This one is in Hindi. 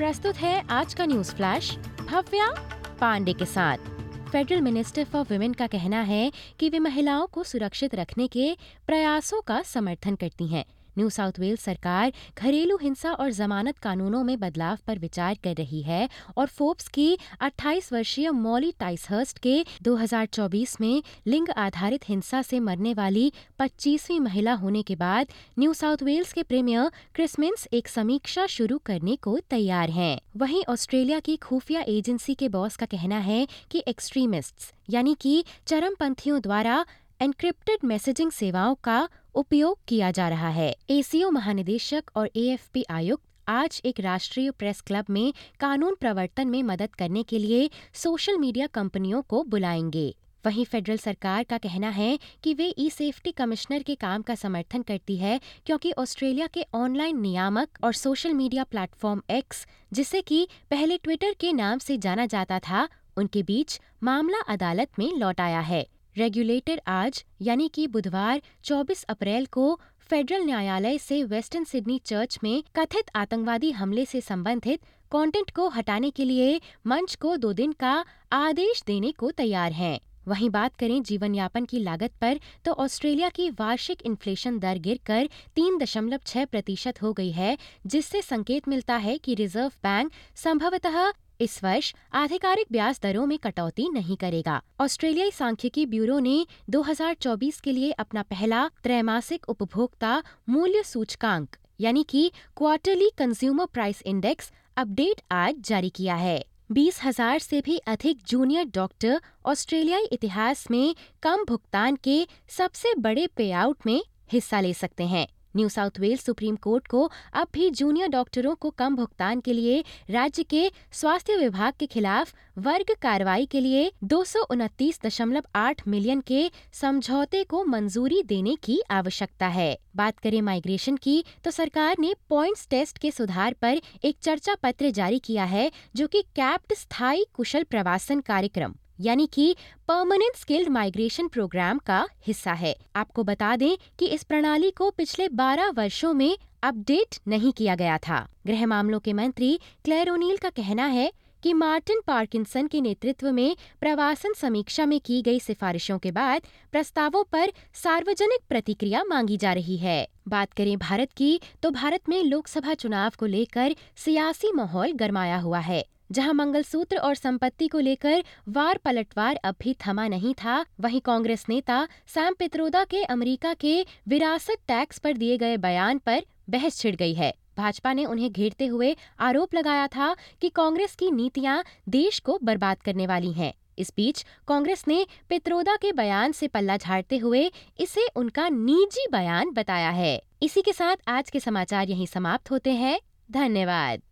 प्रस्तुत है आज का न्यूज फ्लैश भव्या पांडे के साथ। फेडरल मिनिस्टर फॉर वुमेन का कहना है कि वे महिलाओं को सुरक्षित रखने के प्रयासों का समर्थन करती हैं। न्यू साउथ वेल्स सरकार घरेलू हिंसा और जमानत कानूनों में बदलाव पर विचार कर रही है और फोर्ब्स की 28 वर्षीय मॉली टाइसहर्स्ट के 2024 में लिंग आधारित हिंसा से मरने वाली 25वीं महिला होने के बाद न्यू साउथ वेल्स के प्रीमियर क्रिस मिन्स एक समीक्षा शुरू करने को तैयार हैं। वहीं ऑस्ट्रेलिया की खुफिया एजेंसी के बॉस का कहना है कि एक्सट्रीमिस्ट्स यानी कि चरमपंथियों द्वारा एन्क्रिप्टेड मैसेजिंग सेवाओं का उपयोग किया जा रहा है। एसीओ महानिदेशक और एएफपी आयुक्त आज एक राष्ट्रीय प्रेस क्लब में कानून प्रवर्तन में मदद करने के लिए सोशल मीडिया कंपनियों को बुलाएंगे। वहीं फेडरल सरकार का कहना है कि वे ई सेफ्टी कमिश्नर के काम का समर्थन करती है क्योंकि ऑस्ट्रेलिया के ऑनलाइन नियामक और सोशल मीडिया प्लेटफॉर्म एक्स, जिसे कि पहले ट्विटर के नाम से जाना जाता था, उनके बीच मामला अदालत में लौट आया है। रेगुलेटर आज यानी कि बुधवार 24 अप्रैल को फेडरल न्यायालय से वेस्टर्न सिडनी चर्च में कथित आतंकवादी हमले से संबंधित कंटेंट को हटाने के लिए मंच को 2 दिन का आदेश देने को तैयार हैं। वहीं बात करें जीवन यापन की लागत पर तो ऑस्ट्रेलिया की वार्षिक इन्फ्लेशन दर गिरकर 3.6% हो गई है, जिससे संकेत मिलता है कि रिजर्व बैंक संभवतः इस वर्ष आधिकारिक ब्याज दरों में कटौती नहीं करेगा। ऑस्ट्रेलियाई सांख्यिकी ब्यूरो ने 2024 के लिए अपना पहला त्रैमासिक उपभोक्ता मूल्य सूचकांक यानी कि quarterly consumer price index update आज जारी किया है। 20,000 से भी अधिक जूनियर डॉक्टर ऑस्ट्रेलियाई इतिहास में कम भुगतान के सबसे बड़े पे आउट में हिस्सा ले सकते हैं। New South Wales Supreme Court को अब भी जूनियर डॉक्टरों को कम भुगतान के लिए राज्य के स्वास्थ्य विभाग के खिलाफ वर्ग कार्रवाई के लिए 229.8 मिलियन के समझौते को मंजूरी देने की आवश्यकता है। बात करें माइग्रेशन की तो सरकार ने पॉइंट्स टेस्ट के सुधार पर एक चर्चा पत्र जारी किया है, जो कि कैप्ड स्थायी कुशल प्रवासन कार्यक्रम यानी कि परमानेंट स्किल्ड माइग्रेशन प्रोग्राम का हिस्सा है। आपको बता दें कि इस प्रणाली को पिछले 12 वर्षों में अपडेट नहीं किया गया था। गृह मामलों के मंत्री क्लेयर ओनील का कहना है कि मार्टिन पार्किंसन के नेतृत्व में प्रवासन समीक्षा में की गई सिफारिशों के बाद प्रस्तावों पर सार्वजनिक प्रतिक्रिया मांगी जा रही है। बात करें भारत की तो भारत में लोकसभा चुनाव को लेकर सियासी माहौल गरमाया हुआ है। जहां मंगलसूत्र और संपत्ति को लेकर वार पलटवार अब भी थमा नहीं था, वहीं कांग्रेस नेता सैम पित्रोदा के अमेरिका के विरासत टैक्स पर दिए गए बयान पर बहस छिड़ गई है। भाजपा ने उन्हें घेरते हुए आरोप लगाया था कि कांग्रेस की नीतियां देश को बर्बाद करने वाली हैं। इस बीच कांग्रेस ने पित्रोदा के बयान से पल्ला झाड़ते हुए इसे उनका निजी बयान बताया है। इसी के साथ आज के समाचार यहीं समाप्त होते हैं। धन्यवाद।